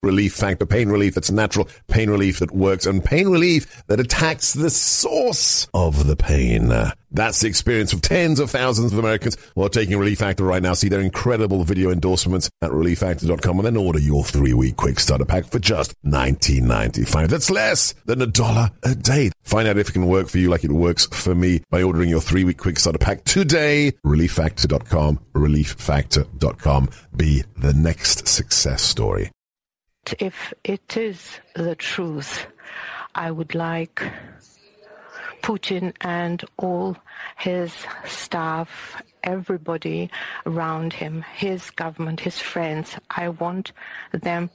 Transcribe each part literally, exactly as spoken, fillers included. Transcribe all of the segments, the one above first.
Relief Factor, pain relief that's natural, pain relief that works, and pain relief that attacks the source of the pain. That's the experience of tens of thousands of Americans who are taking Relief Factor right now. See their incredible video endorsements at relief factor dot com and then order your three-week quick starter pack for just nineteen ninety-five. That's less than a dollar a day. Find out if it can work for you like it works for me by ordering your three-week quick starter pack today. relief factor dot com, relief factor dot com. Be the next success story. If it is the truth, I would like Putin and all his staff, everybody around him, his government, his friends, I want them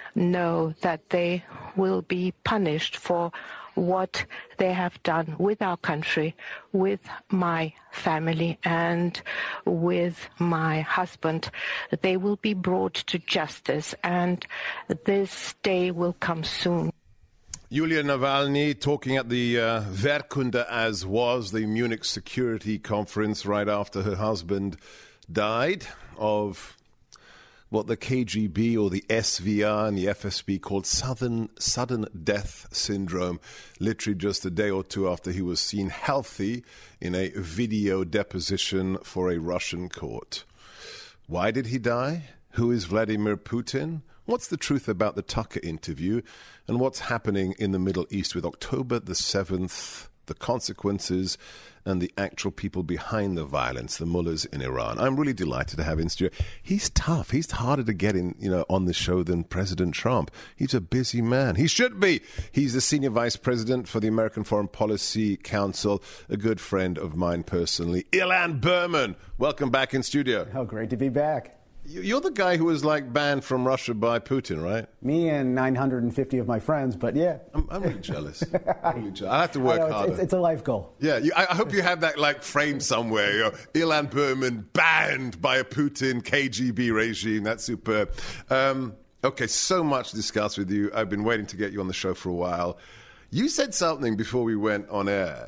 know that they will be punished for what they have done with our country, with my family, and with my husband. They will be brought to justice, and this day will come soon. Yulia Navalny talking at the uh, Wehrkunde, as was the Munich Security Conference right after her husband died of what the K G B or the S V R and the F S B called sudden, sudden death syndrome, literally just a day or two after he was seen healthy in a video deposition for a Russian court. Why did he die? Who is Vladimir Putin? What's the truth about the Tucker interview? And what's happening in the Middle East with October the seventh, the consequences, and the actual people behind the violence, the mullahs in Iran? I'm really delighted to have in studio. He's tough. He's harder to get in, you know, on the show than President Trump. He's a busy man. He should be. He's the senior vice president for the American Foreign Policy Council, a good friend of mine personally. Ilan Berman, welcome back in studio. Oh, great to be back. You're the guy who was like banned from Russia by Putin, right? Me and nine hundred fifty of my friends, but yeah. I'm, I'm really jealous. I'm really jealous. I have to work know, it's, harder. It's, it's a life goal. Yeah, you, I hope you have that like framed somewhere. You know, Ilan Berman banned by a Putin K G B regime. That's superb. Um, okay, so much to discuss with you. I've been waiting to get you on the show for a while. You said something before we went on air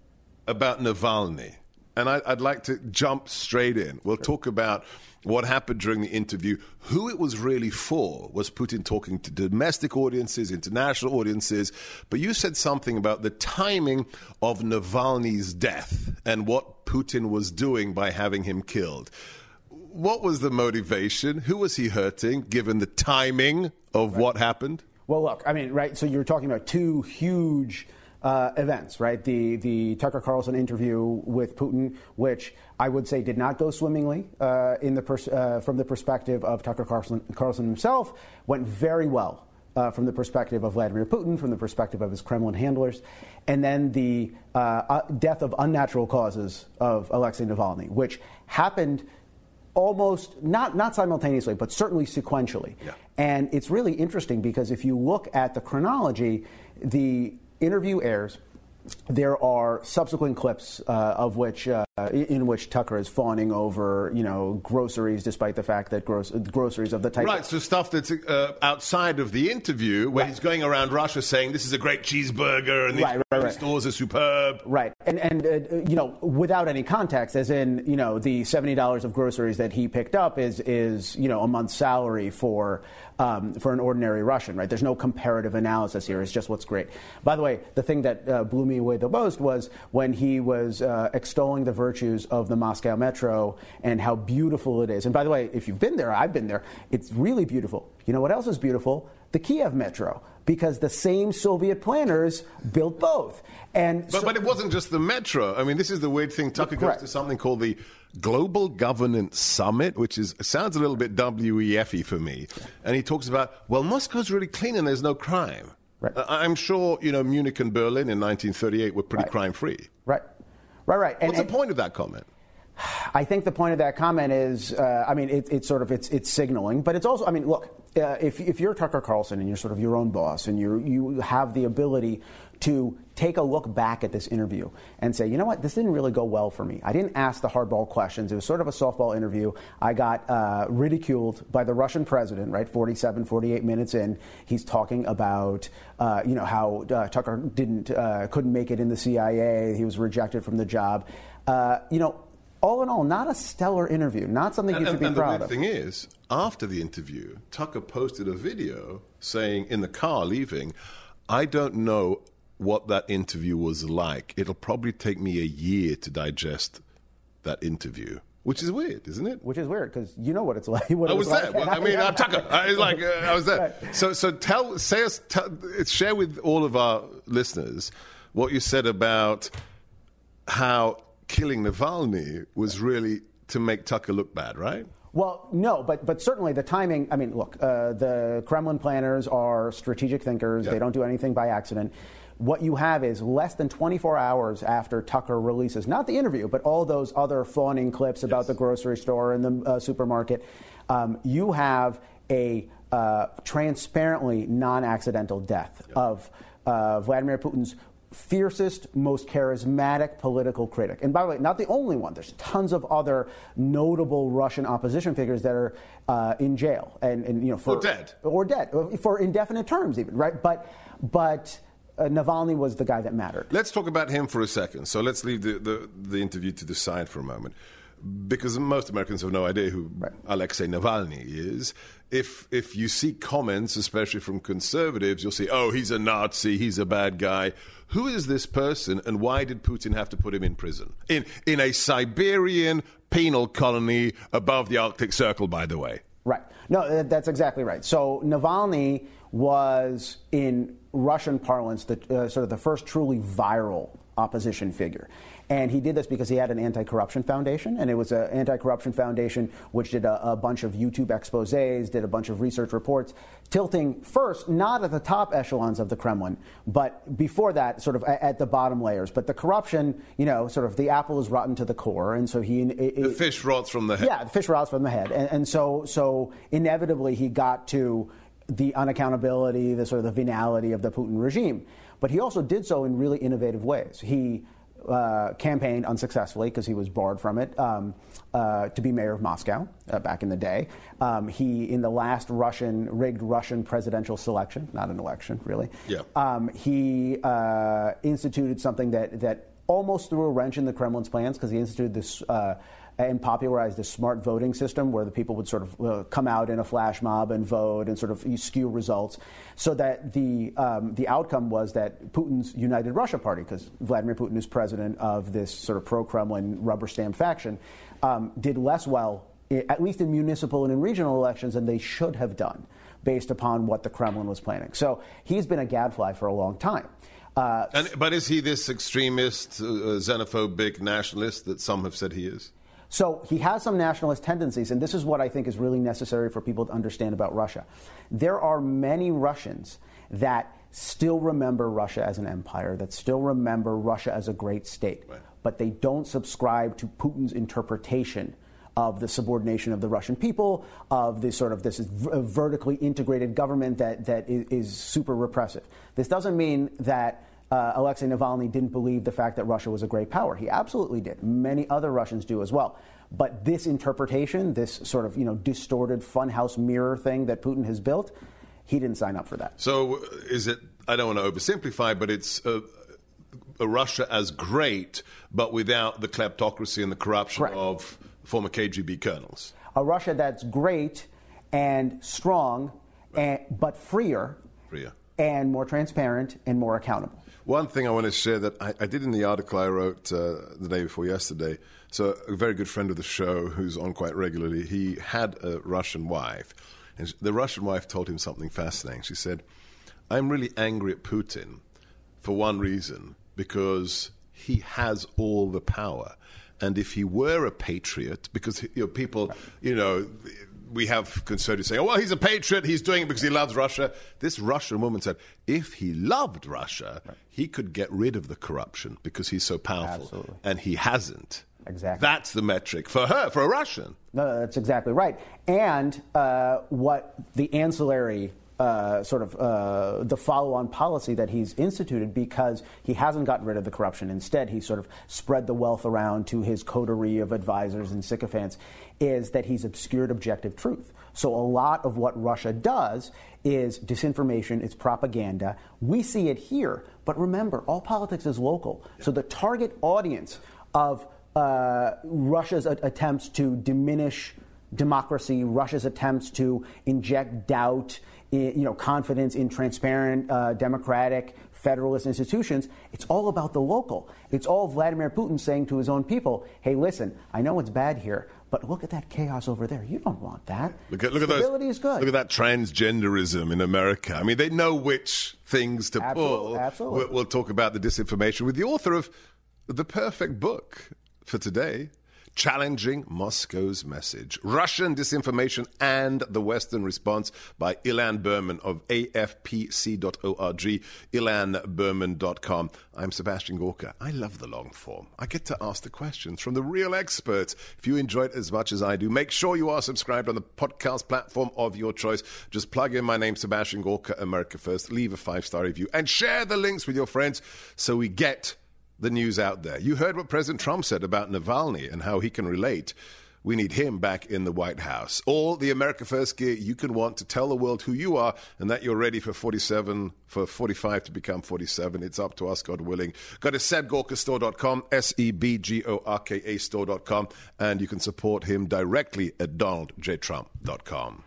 about Navalny, and I, I'd like to jump straight in. We'll talk about what happened during the interview, who it was really for. Was Putin talking to domestic audiences, international audiences? But you said something about the timing of Navalny's death and what Putin was doing by having him killed. What was the motivation? Who was he hurting, given the timing of right. what happened? Well, look, I mean, right, so you're talking about two huge Uh, events, right? The the Tucker Carlson interview with Putin, which I would say did not go swimmingly uh, in the pers- uh, from the perspective of Tucker Carlson, Carlson himself, went very well uh, from the perspective of Vladimir Putin, from the perspective of his Kremlin handlers, and then the uh, uh, death of unnatural causes of Alexei Navalny, which happened almost not not simultaneously, but certainly sequentially. Yeah. And it's really interesting because if you look at the chronology, the interview airs. There are subsequent clips uh, of which, uh, in which Tucker is fawning over, you know, groceries, despite the fact that gross- groceries of the type. Right, so stuff that's uh, outside of the interview, where right. he's going around Russia saying this is a great cheeseburger and these right, right, right. stores are superb. Right, and and uh, you know, without any context, as in, you know, the seventy dollars of groceries that he picked up is is you know a month's salary for. Um, for an ordinary Russian, right? There's no comparative analysis here. It's just what's great. By the way, the thing that uh, blew me away the most was when he was uh, extolling the virtues of the Moscow Metro and how beautiful it is. And by the way, if you've been there, I've been there, it's really beautiful. You know what else is beautiful? The Kiev Metro, because the same Soviet planners built both. And but, so, but it wasn't just the Metro. I mean, this is the weird thing. Tucker goes to something called the Global Governance Summit, which is sounds a little bit W E F-y for me. And he talks about, well, Moscow's really clean and there's no crime. Right. Uh, I'm sure, you know, Munich and Berlin in nineteen thirty-eight were pretty right. crime-free. Right, right, right. And, What's and, the point of that comment? I think the point of that comment is, uh, I mean, it, it's sort of it's it's signaling, but it's also, I mean, look, uh, if if you're Tucker Carlson and you're sort of your own boss and you you have the ability to take a look back at this interview and say, you know what, this didn't really go well for me. I didn't ask the hardball questions. It was sort of a softball interview. I got uh, ridiculed by the Russian president, right, forty-seven, forty-eight minutes in. He's talking about, uh, you know, how uh, Tucker didn't, uh, couldn't make it in the C I A. He was rejected from the job. Uh, you know, all in all, not a stellar interview, not something you and, should be and proud the of. thing is, after the interview, Tucker posted a video saying in the car leaving, I don't know what that interview was like. It'll probably take me a year to digest that interview. Which is weird, isn't it? Which is weird, because you know what it's like. What I it was, was there. Like. Well, I mean, I'm Tucker. I was like, uh, I was there. Right. So, so tell, say us, tell, share with all of our listeners what you said about how killing Navalny was really to make Tucker look bad, right? Well, no, but but certainly the timing. I mean, look, uh, the Kremlin planners are strategic thinkers. Yeah. They don't do anything by accident. What you have is less than twenty-four hours after Tucker releases, not the interview, but all those other fawning clips about yes. the grocery store and the uh, supermarket, um, you have a uh, transparently non-accidental death yeah. of uh, Vladimir Putin's fiercest, most charismatic political critic. And by the way, not the only one. There's tons of other notable Russian opposition figures that are uh, in jail and, and you know for or dead or dead for indefinite terms, even right. But but. Uh, Navalny was the guy that mattered. Let's talk about him for a second. So let's leave the, the, the interview to the side for a moment. Because most Americans have no idea who right. Alexei Navalny is. If if you see comments, especially from conservatives, you'll say, oh, he's a Nazi, he's a bad guy. Who is this person, and why did Putin have to put him in prison? In, in a Siberian penal colony above the Arctic Circle, by the way. Right. No, that's exactly right. So Navalny was, in Russian parlance, the, uh, sort of the first truly viral opposition figure. And he did this because he had an anti-corruption foundation, and it was an anti-corruption foundation which did a, a bunch of YouTube exposés, did a bunch of research reports, tilting first not at the top echelons of the Kremlin, but before that, sort of at, at the bottom layers. But the corruption, you know, sort of the apple is rotten to the core, and so he... It, the fish rots from the head. Yeah, the fish rots from the head. And, and so, so inevitably he got to the unaccountability, the sort of the venality of the Putin regime. But he also did so in really innovative ways. He uh, campaigned unsuccessfully, because he was barred from it, um, uh, to be mayor of Moscow uh, back in the day. Um, he, in the last Russian, rigged Russian presidential selection, not an election, really, yeah. um, he uh, instituted something that, that almost threw a wrench in the Kremlin's plans, because he instituted this... Uh, and popularized this smart voting system where the people would sort of uh, come out in a flash mob and vote and sort of skew results, so that the um, the outcome was that Putin's United Russia Party, because Vladimir Putin is president of this sort of pro-Kremlin rubber stamp faction, um, did less well, at least in municipal and in regional elections, than they should have done, based upon what the Kremlin was planning. So he's been a gadfly for a long time. Uh, and, but is he this extremist, uh, xenophobic nationalist that some have said he is? So he has some nationalist tendencies, and this is what I think is really necessary for people to understand about Russia. There are many Russians that still remember Russia as an empire, that still remember Russia as a great state, right. but they don't subscribe to Putin's interpretation of the subordination of the Russian people, of this sort of this vertically integrated government that, that is, is super repressive. This doesn't mean that Uh, Alexei Navalny didn't believe the fact that Russia was a great power. He absolutely did. Many other Russians do as well. But this interpretation, this sort of, you know, distorted funhouse mirror thing that Putin has built, he didn't sign up for that. So is it, I don't want to oversimplify, but it's a, a Russia as great, but without the kleptocracy and the corruption Correct. of former K G B colonels. A Russia that's great and strong, and, but freer, freer, and more transparent and more accountable. One thing I want to share that I, I did in the article I wrote uh, the day before yesterday. So a very good friend of the show who's on quite regularly, he had a Russian wife. And the Russian wife told him something fascinating. She said, I'm really angry at Putin for one reason, because he has all the power. And if he were a patriot, because you know, people, you know, we have conservatives saying, oh, well, he's a patriot, he's doing it because he loves Russia. This Russian woman said, if he loved Russia, right. he could get rid of the corruption because he's so powerful. Absolutely. And he hasn't. Exactly. That's the metric for her, for a Russian. No, that's exactly right. And uh, what the ancillary Uh, sort of uh, the follow-on policy that he's instituted, because he hasn't gotten rid of the corruption. Instead, he sort of spread the wealth around to his coterie of advisors and sycophants, is that he's obscured objective truth. So a lot of what Russia does is disinformation, it's propaganda. We see it here, but remember, all politics is local. So the target audience of uh, Russia's a- attempts to diminish democracy, Russia's attempts to inject doubt, in, you know, confidence in transparent, uh, democratic, federalist institutions. It's all about the local. It's all Vladimir Putin saying to his own people, hey, listen, I know it's bad here, but look at that chaos over there. You don't want that. Look at, look at Stability those, is good. Look at that transgenderism in America. I mean, they know which things to Absolutely, pull. absolutely. We'll, we'll talk about the disinformation with the author of the perfect book for today, Challenging Moscow's Message, Russian Disinformation and the Western Response, by Ilan Berman of A F P C dot org, ilan berman dot com. I'm Sebastian Gorka. I love the long form. I get to ask the questions from the real experts. If you enjoy it as much as I do, make sure you are subscribed on the podcast platform of your choice. Just plug in my name, Sebastian Gorka, America First, leave a five-star review, and share the links with your friends so we get the news out there. You heard what President Trump said about Navalny and how he can relate. We need him back in the White House. All the America First gear you can want to tell the world who you are and that you're ready for forty-seven, for forty-five to become forty-seven. It's up to us, God willing. Go to seb gorka store dot com, S E B G O R K A store dot com, and you can support him directly at donald j trump dot com.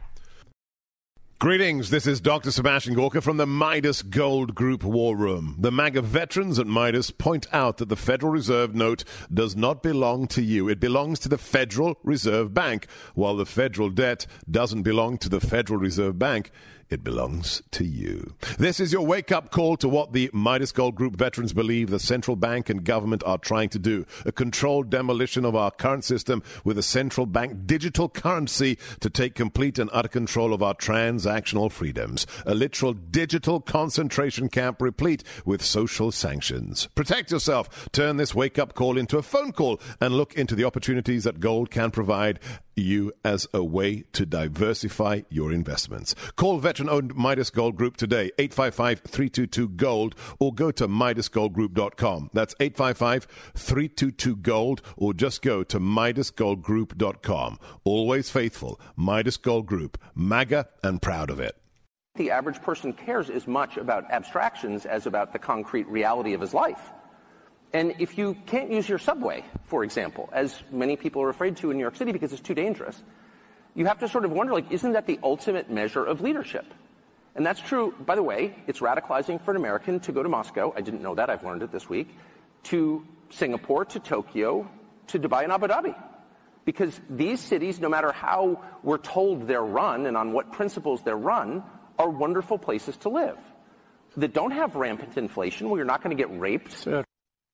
Greetings, this is Doctor Sebastian Gorka from the Midas Gold Group War Room. The MAGA veterans at Midas point out that the Federal Reserve note does not belong to you. It belongs to the Federal Reserve Bank, while the federal debt doesn't belong to the Federal Reserve Bank. It belongs to you. This is your wake-up call to what the Midas Gold Group veterans believe the central bank and government are trying to do. A controlled demolition of our current system with a central bank digital currency to take complete and utter control of our transactional freedoms. A literal digital concentration camp replete with social sanctions. Protect yourself. Turn this wake-up call into a phone call and look into the opportunities that gold can provide you as a way to diversify your investments. Call veteran-owned Midas Gold Group today, eight five five, three two two, GOLD, or go to midas gold group dot com. That's eight five five, three two two, GOLD, or just go to midas gold group dot com. Always faithful, Midas Gold Group, MAGA and proud of it. The average person cares as much about abstractions as about the concrete reality of his life. And if you can't use your subway, for example, as many people are afraid to in New York City because it's too dangerous, you have to sort of wonder, like, isn't that the ultimate measure of leadership? And that's true, by the way, it's radicalizing for an American to go to Moscow, I didn't know that, I've learned it this week, to Singapore, to Tokyo, to Dubai and Abu Dhabi. Because these cities, no matter how we're told they're run and on what principles they're run, are wonderful places to live. That don't have rampant inflation, where you're not going to get raped. Sure.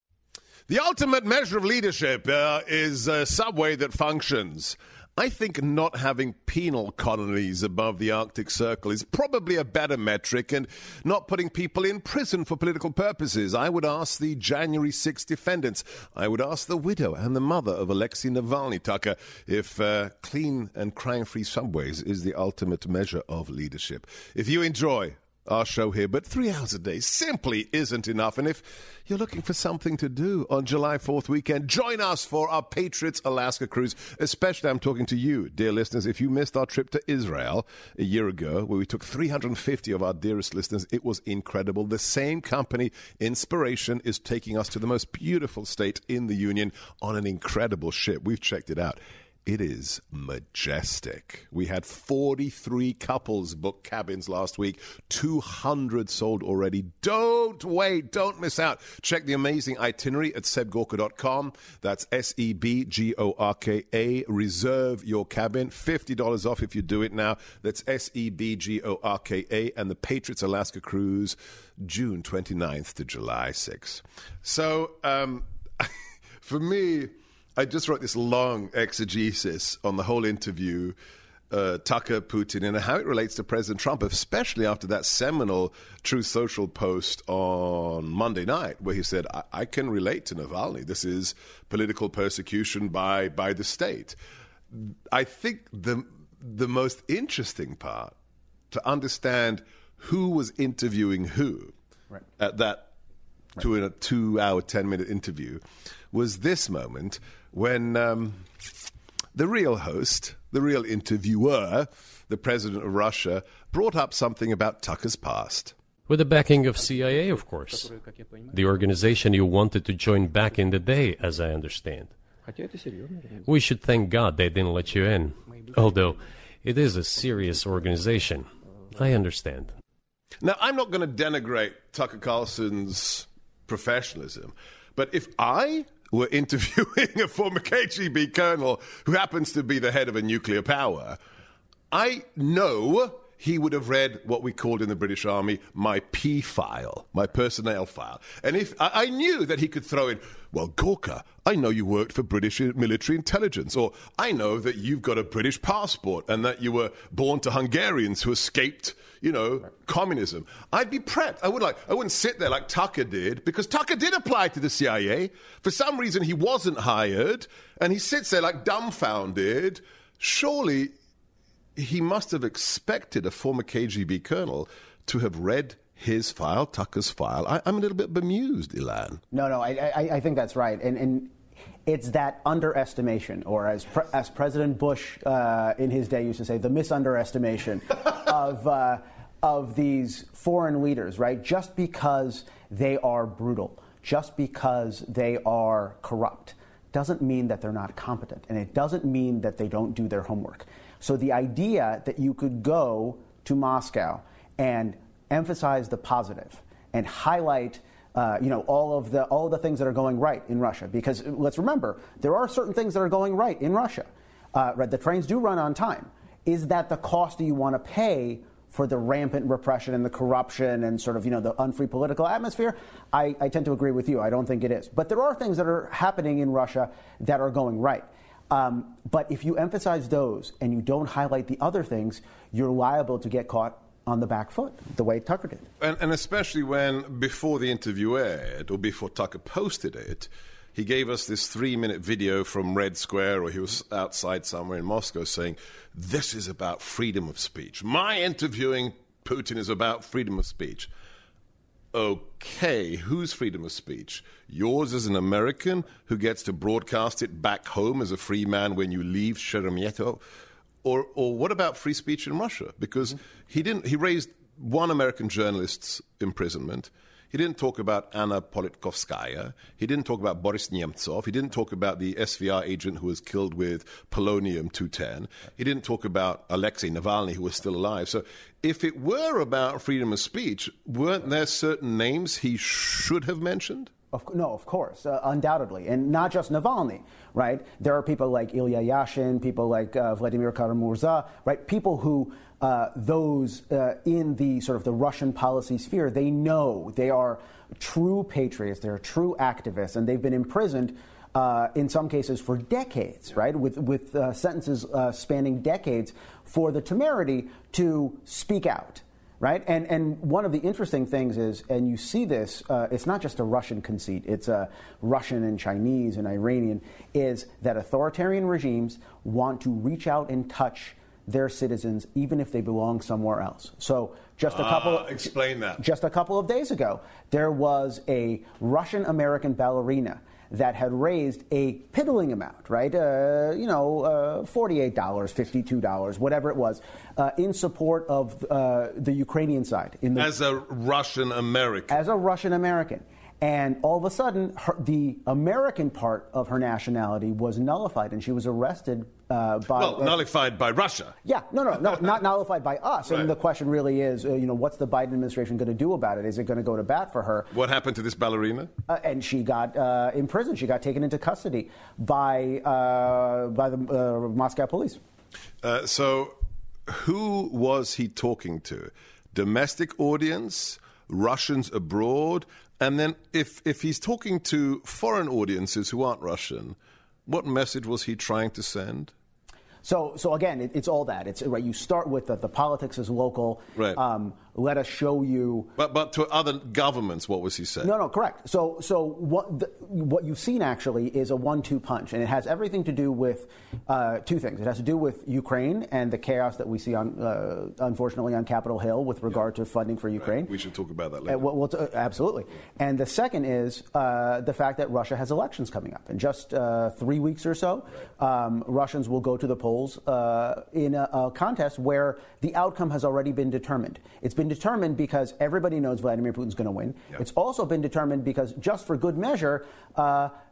The ultimate measure of leadership uh, is a subway that functions. I think not having penal colonies above the Arctic Circle is probably a better metric, and not putting people in prison for political purposes. I would ask the January sixth defendants, I would ask the widow and the mother of Alexei Navalny, Tucker, if uh, clean and crime-free subways is the ultimate measure of leadership. If you enjoy our show here, but three hours a day simply isn't enough. And if you're looking for something to do on July fourth weekend, join us for our Patriots Alaska cruise. Especially, I'm talking to you, dear listeners. If you missed our trip to Israel a year ago, where we took three hundred fifty of our dearest listeners, it was incredible. The same company, Inspiration, is taking us to the most beautiful state in the Union on an incredible ship. We've checked it out. It is majestic. We had forty-three couples book cabins last week. two hundred sold already. Don't wait. Don't miss out. Check the amazing itinerary at seb gorka dot com. That's S E B G O R K A. Reserve your cabin. fifty dollars off if you do it now. That's S E B G O R K A. And the Patriots Alaska Cruise, June twenty-ninth to July sixth. So, um, for me, I just wrote this long exegesis on the whole interview, uh, Tucker, Putin, and how it relates to President Trump, especially after that seminal Truth Social post on Monday night, where he said, I, I can relate to Navalny. This is political persecution by, by the state. I think the, the most interesting part, to understand who was interviewing who right. at that right. two, in a two-hour, ten-minute interview, was this moment when um, the real host, the real interviewer, the president of Russia, brought up something about Tucker's past. With the backing of C I A, of course. The organization you wanted to join back in the day, as I understand. We should thank God they didn't let you in, although it is a serious organization. I understand. Now, I'm not going to denigrate Tucker Carlson's professionalism, but if I were interviewing a former K G B colonel who happens to be the head of a nuclear power, I know he would have read what we called in the British Army my P file, my personnel file. And if I, I knew that he could throw in, well, Gorka, I know you worked for British military intelligence, or I know that you've got a British passport and that you were born to Hungarians who escaped, you know, communism. I'd be prepped. I would like. I wouldn't sit there like Tucker did, because Tucker did apply to the C I A. For some reason, he wasn't hired, and he sits there like dumbfounded. Surely he must have expected a former K G B colonel to have read his file, Tucker's file. I, I'm a little bit bemused, Ilan. No, no, I, I, I think that's right. And, and it's that underestimation, or as pre- as President Bush uh, in his day used to say, the misunderestimation of uh, of these foreign leaders, right? Just because they are brutal, just because they are corrupt, doesn't mean that they're not competent. And it doesn't mean that they don't do their homework. So the idea that you could go to Moscow and emphasize the positive and highlight, uh, you know, all of the all of the things that are going right in Russia, because let's remember, there are certain things that are going right in Russia. Uh, right, the trains do run on time. Is that the cost that you want to pay for the rampant repression and the corruption and sort of, you know, the unfree political atmosphere? I, I tend to agree with you. I don't think it is. But there are things that are happening in Russia that are going right. Um, but if you emphasize those and you don't highlight the other things, you're liable to get caught on the back foot, the way Tucker did. And, and especially when, before the interview aired, or before Tucker posted it, he gave us this three-minute video from Red Square, or he was outside somewhere in Moscow, saying, this is about freedom of speech. My interviewing Putin is about freedom of speech. Okay, whose freedom of speech? Yours as an American who gets to broadcast it back home as a free man when you leave Sheremetyevo? Or, or what about free speech in Russia? Because mm-hmm. he didn't. He raised one American journalist's imprisonment. He didn't talk about Anna Politkovskaya. He didn't talk about Boris Nemtsov. He didn't talk about the S V R agent who was killed with polonium two ten. He didn't talk about Alexei Navalny, who was still alive. So if it were about freedom of speech, weren't there certain names he should have mentioned? Of, no, of course, uh, undoubtedly. And not just Navalny, right? There are people like Ilya Yashin, people like uh, Vladimir Kara-Murza, right? People who, uh, those uh, in the sort of the Russian policy sphere, they know they are true patriots, they're true activists, and they've been imprisoned uh, in some cases for decades, right? With, with uh, sentences uh, spanning decades for the temerity to speak out. Right, and and one of the interesting things is, and you see this, uh, it's not just a Russian conceit; it's a Russian and Chinese and Iranian. Is that authoritarian regimes want to reach out and touch their citizens, even if they belong somewhere else. So just a couple. Uh, explain that. Just a couple of days ago, there was a Russian-American ballerina that had raised a piddling amount, right? Uh, you know, uh, forty-eight dollars, fifty-two dollars, whatever it was, uh, in support of uh, the Ukrainian side. In the, as a Russian American. As a Russian American. And all of a sudden, her, the American part of her nationality was nullified, and she was arrested uh, by... Well, uh, nullified by Russia. Yeah, no, no, no, not nullified by us. Right. And the question really is, uh, you know, what's the Biden administration going to do about it? Is it going to go to bat for her? What happened to this ballerina? Uh, and she got uh, imprisoned. She got taken into custody by, uh, by the uh, Moscow police. Uh, so who was he talking to? Domestic audience? Russians abroad? And then if, if he's talking to foreign audiences who aren't Russian, what message was he trying to send? So, so again, it, it's all that. It's right. You start with the, the politics is local. Right. Um, let us show you. But but to other governments, what was he saying? No, no, correct. So so what the, what you've seen actually is a one two punch, and it has everything to do with uh, two things. It has to do with Ukraine and the chaos that we see on uh, unfortunately on Capitol Hill with regard yeah. to funding for Ukraine. Right. We should talk about that later. Uh, well, well, uh, absolutely. And the second is uh, the fact that Russia has elections coming up in just uh, three weeks or so. Right. Um, Russians will go to the polls uh, in a, a contest where the outcome has already been determined. It's been determined because everybody knows Vladimir Putin's going to win. Yep. It's also been determined because, just for good measure, uh,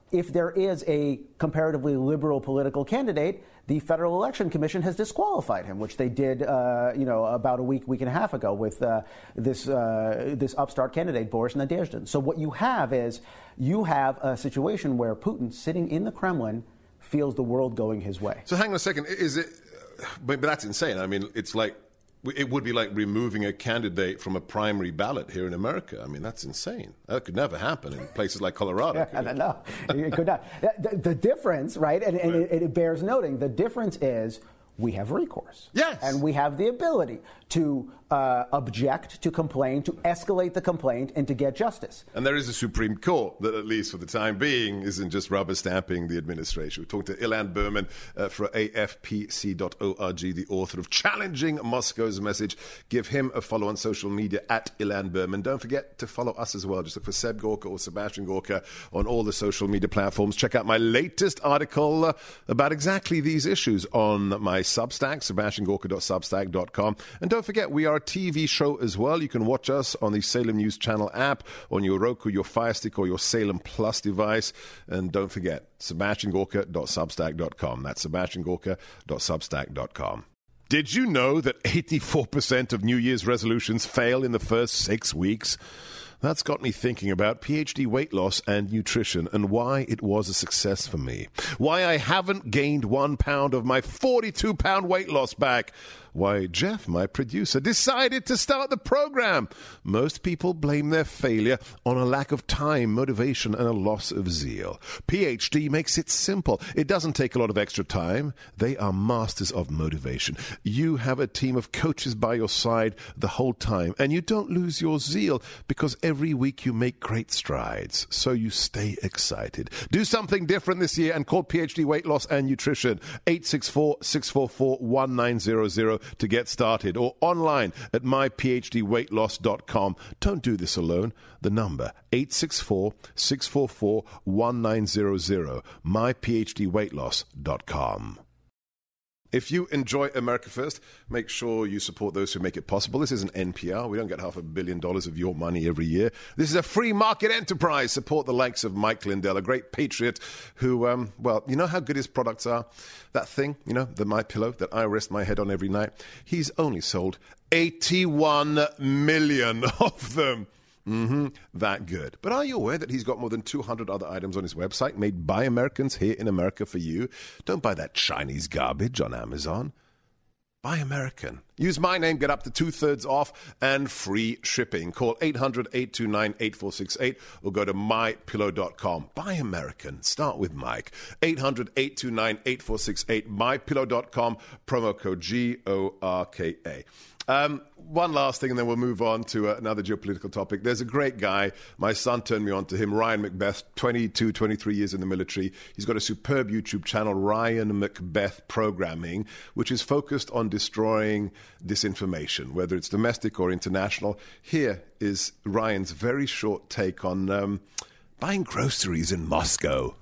if there is a comparatively liberal political candidate, the Federal Election Commission has disqualified him, which they did, uh, you know, about a week, week and a half ago with uh, this uh, this upstart candidate, Boris Nadezhdin. So what you have is you have a situation where Putin, sitting in the Kremlin, feels the world going his way. So hang on a second. Is it? But, but that's insane. I mean, it's like it would be like removing a candidate from a primary ballot here in America. I mean, that's insane. That could never happen in places like Colorado. Yeah, no, it could not. The, the difference, right, and, and right. It, it bears noting, the difference is we have recourse. Yes. And we have the ability to uh, object, to complain, to escalate the complaint, and to get justice. And there is a Supreme Court that, at least for the time being, isn't just rubber stamping the administration. We talked to Ilan Berman uh, for A F P C dot org, the author of Challenging Moscow's Message. Give him a follow on social media at Ilan Berman. Don't forget to follow us as well. Just look for Seb Gorka or Sebastian Gorka on all the social media platforms. Check out my latest article uh, about exactly these issues on my Substack, sebastian gorka dot substack dot com. And don't forget, we are a T V show as well. You can watch us on the Salem News Channel app, on your Roku, your Fire Stick, or your Salem Plus device. And don't forget, sebastian gorka dot substack dot com. That's sebastian gorka dot substack dot com. Did you know that eighty-four percent of New Year's resolutions fail in the first six weeks? That's got me thinking about PhD weight loss and nutrition and why it was a success for me. Why I haven't gained one pound of my forty-two pound weight loss back. Why Jeff, my producer, decided to start the program. Most people blame their failure on a lack of time, motivation, and a loss of zeal. PhD makes it simple. It doesn't take a lot of extra time. They are masters of motivation. You have a team of coaches by your side the whole time, and you don't lose your zeal because every week you make great strides. So you stay excited. Do something different this year and call PhD Weight Loss and Nutrition eight six four, six four four, one nine zero zero to get started, or online at my p h d weight loss dot com. Don't do this alone. The number eight six four, six four four, one nine zero zero, my p h d weight loss dot com. If you enjoy America First, make sure you support those who make it possible. This isn't N P R. We don't get half a billion dollars of your money every year. This is a free market enterprise. Support the likes of Mike Lindell, a great patriot who, um, well, you know how good his products are? That thing, you know, the My Pillow that I rest my head on every night. He's only sold eighty-one million of them. Mm-hmm. That good. But are you aware that he's got more than two hundred other items on his website made by Americans here in America for you? Don't buy that Chinese garbage on Amazon. Buy American. Use my name, get up to two-thirds off and free shipping. Call eight hundred, eight two nine, eight four six eight or go to my pillow dot com. Buy American. Start with Mike. eight hundred, eight two nine, eight four six eight, my pillow dot com, promo code G O R K A. Um, one last thing, and then we'll move on to uh, another geopolitical topic. There's a great guy. My son turned me on to him, Ryan Macbeth, twenty-two, twenty-three years in the military. He's got a superb YouTube channel, Ryan Macbeth Programming, which is focused on destroying disinformation, whether it's domestic or international. Here is Ryan's very short take on um, buying groceries in Moscow.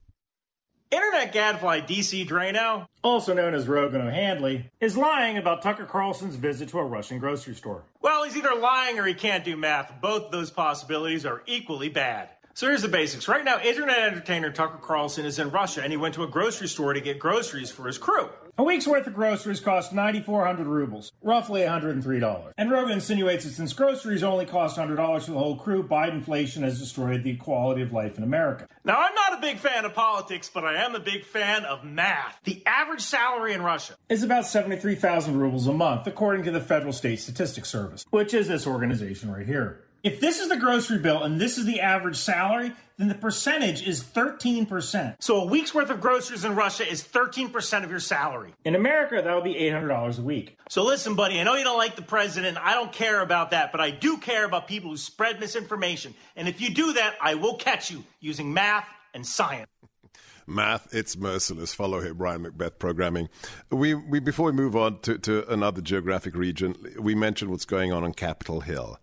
Internet gadfly D C Drano, also known as Rogan O'Handley, is lying about Tucker Carlson's visit to a Russian grocery store. Well, he's either lying or he can't do math. Both those possibilities are equally bad. So here's the basics. Right now, internet entertainer Tucker Carlson is in Russia, and he went to a grocery store to get groceries for his crew. A week's worth of groceries cost nine thousand four hundred rubles, roughly one hundred three dollars. And Rogan insinuates that since groceries only cost one hundred dollars for the whole crew, Biden inflation has destroyed the quality of life in America. Now, I'm not a big fan of politics, but I am a big fan of math. The average salary in Russia is about seventy-three thousand rubles a month, according to the Federal State Statistics Service, which is this organization right here. If this is the grocery bill and this is the average salary, then the percentage is thirteen percent. So a week's worth of groceries in Russia is thirteen percent of your salary. In America, that would be eight hundred dollars a week. So listen, buddy, I know you don't like the president. I don't care about that, but I do care about people who spread misinformation. And if you do that, I will catch you using math and science. Math, it's merciless. Follow him, Ryan Macbeth Programming. We, we before we move on to, to another geographic region, we mentioned what's going on on Capitol Hill.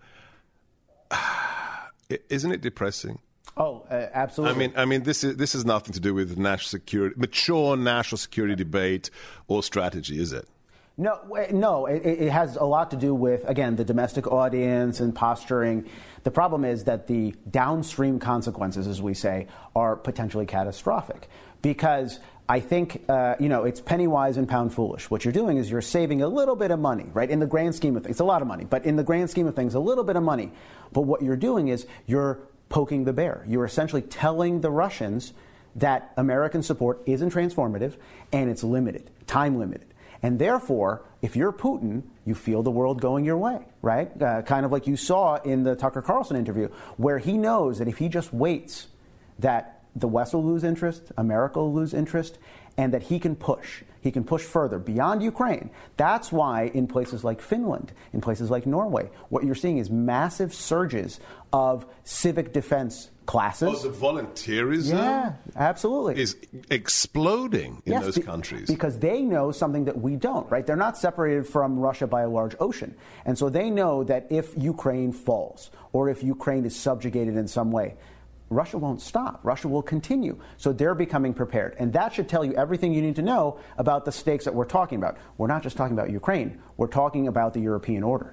Isn't it depressing? Oh, uh, absolutely. I mean, I mean, this is this has nothing to do with national security, mature national security debate or strategy, is it? No, no, it, it has a lot to do with, again, the domestic audience and posturing. The problem is that the downstream consequences, as we say, are potentially catastrophic. Because I think, uh, you know, it's penny wise and pound foolish. What you're doing is you're saving a little bit of money, right? In the grand scheme of things, it's a lot of money, but in the grand scheme of things, a little bit of money. But what you're doing is you're poking the bear. You're essentially telling the Russians that American support isn't transformative and it's limited, time limited. And therefore, if you're Putin, you feel the world going your way, right? Uh, kind of like you saw in the Tucker Carlson interview, where he knows that if he just waits, that the West will lose interest, America will lose interest, and that he can push. He can push further beyond Ukraine. That's why in places like Finland, in places like Norway, what you're seeing is massive surges of civic defense classes. Oh, the volunteerism yeah, absolutely. is exploding in yes, those be- countries. Because they know something that we don't, right? They're not separated from Russia by a large ocean. And so they know that if Ukraine falls or if Ukraine is subjugated in some way, Russia won't stop. Russia will continue. So they're becoming prepared. And that should tell you everything you need to know about the stakes that we're talking about. We're not just talking about Ukraine. We're talking about the European order.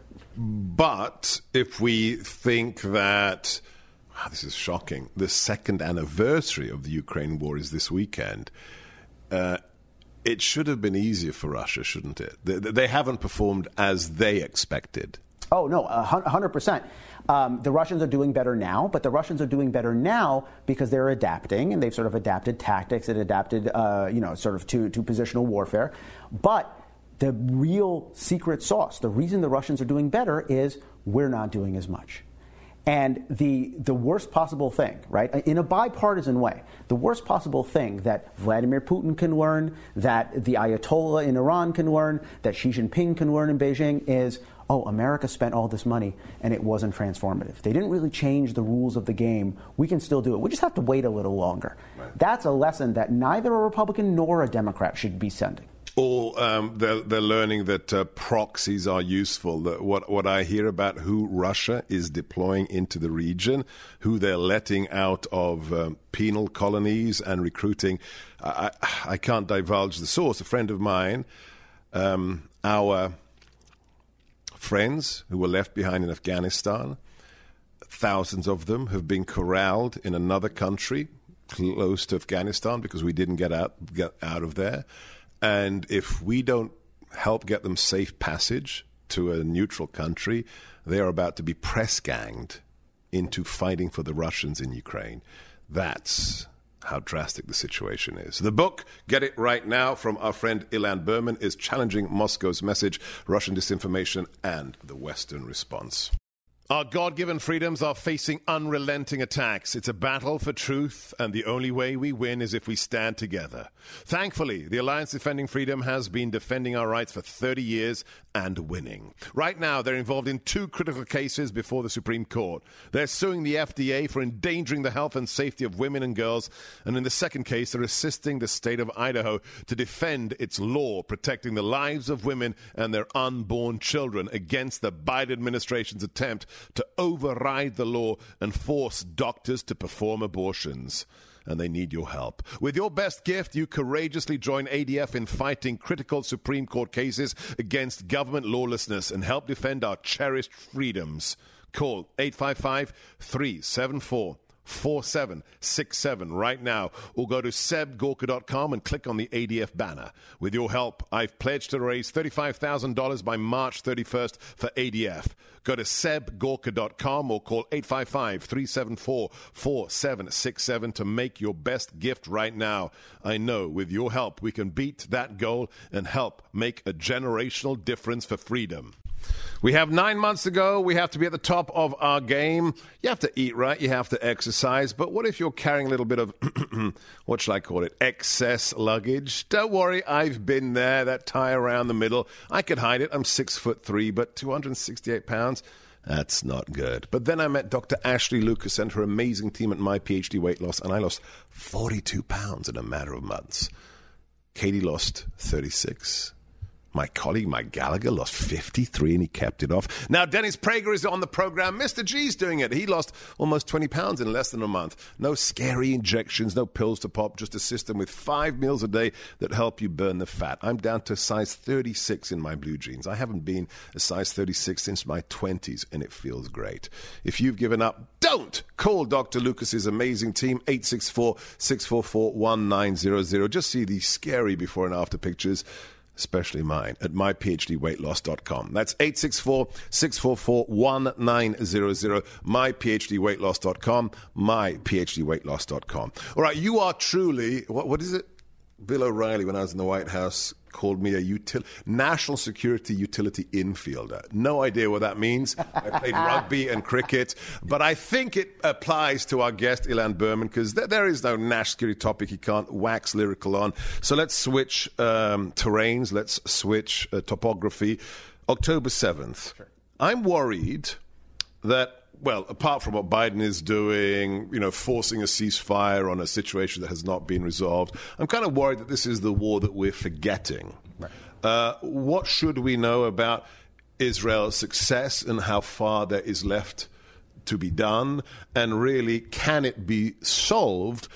But if we think that, wow, this is shocking, the second anniversary of the Ukraine war is this weekend, uh, it should have been easier for Russia, shouldn't it? They, they haven't performed as they expected. Oh, no, one hundred percent. Um, the Russians are doing better now, but the Russians are doing better now because they're adapting, and they've sort of adapted tactics and adapted, uh, you know, sort of to, to positional warfare. But the real secret sauce, the reason the Russians are doing better is we're not doing as much. And the the worst possible thing, right, in a bipartisan way, the worst possible thing that Vladimir Putin can learn, that the Ayatollah in Iran can learn, that Xi Jinping can learn in Beijing is, oh, America spent all this money and it wasn't transformative. They didn't really change the rules of the game. We can still do it. We just have to wait a little longer. Right. That's a lesson that neither a Republican nor a Democrat should be sending. Or um, they're, they're learning that uh, proxies are useful. That what, what I hear about who Russia is deploying into the region, who they're letting out of um, penal colonies and recruiting, I, I can't divulge the source. A friend of mine, um, our friends who were left behind in Afghanistan, thousands of them have been corralled in another country close to Afghanistan because we didn't get out, get out of there. And if we don't help get them safe passage to a neutral country, they are about to be press ganged into fighting for the Russians in Ukraine. That's how drastic the situation is. The book, Get It Right Now, from our friend Ilan Berman, is challenging Moscow's message, Russian disinformation, and the Western response. Our God-given freedoms are facing unrelenting attacks. It's a battle for truth, and the only way we win is if we stand together. Thankfully, the Alliance Defending Freedom has been defending our rights for thirty years and winning. Right now, they're involved in two critical cases before the Supreme Court. They're suing the F D A for endangering the health and safety of women and girls, and in the second case, they're assisting the state of Idaho to defend its law protecting the lives of women and their unborn children against the Biden administration's attempt to override the law and force doctors to perform abortions. And they need your help. With your best gift, you courageously join A D F in fighting critical Supreme Court cases against government lawlessness and help defend our cherished freedoms. Call eight five five, three seven four, four seven six seven right now, or go to seb gorka dot com and click on the A D F banner. With your help, I've pledged to raise thirty-five thousand dollars by March thirty-first for A D F. Go to seb gorka dot com or call eight five five, three seven four, four seven six seven to make your best gift right now. I know with your help we can beat that goal and help make a generational difference for freedom. We have nine months to go. We have to be at the top of our game. You have to eat right. You have to exercise. But what if you're carrying a little bit of, what shall I call it, excess luggage? Don't worry. I've been there. That tie around the middle. I could hide it. I'm six foot three, but two hundred sixty-eight pounds. That's not good. But then I met Doctor Ashley Lucas and her amazing team at My PhD Weight Loss, and I lost forty-two pounds in a matter of months. Katie lost thirty-six. My colleague, Mike Gallagher, lost fifty-three and he kept it off. Now, Dennis Prager is on the program. Mister G's doing it. He lost almost twenty pounds in less than a month. No scary injections, no pills to pop, just a system with five meals a day that help you burn the fat. I'm down to size thirty-six in my blue jeans. I haven't been a size thirty-six since my twenties, and it feels great. If you've given up, don't call Doctor Lucas's amazing team, eight six four, six four four, one nine zero zero. Just see the scary before and after pictures, especially mine, at my p h d weight loss dot com. That's eight six four, six four four, one nine zero zero, my p h d weight loss dot com, my p h d weight loss dot com. All right, you are truly, what, what is it? Bill O'Reilly, when I was in the White House, called me a util- national security utility infielder. No idea what that means. I played rugby and cricket, but I think it applies to our guest, Ilan Berman, because th- there is no national security topic he can't wax lyrical on. So let's switch um, terrains. Let's switch uh, topography. October seventh. Sure. I'm worried that, well, apart from what Biden is doing, you know, forcing a ceasefire on a situation that has not been resolved, I'm kind of worried that this is the war that we're forgetting. Right. Uh, what should we know about Israel's success and how far there is left to be done? And really, can it be solved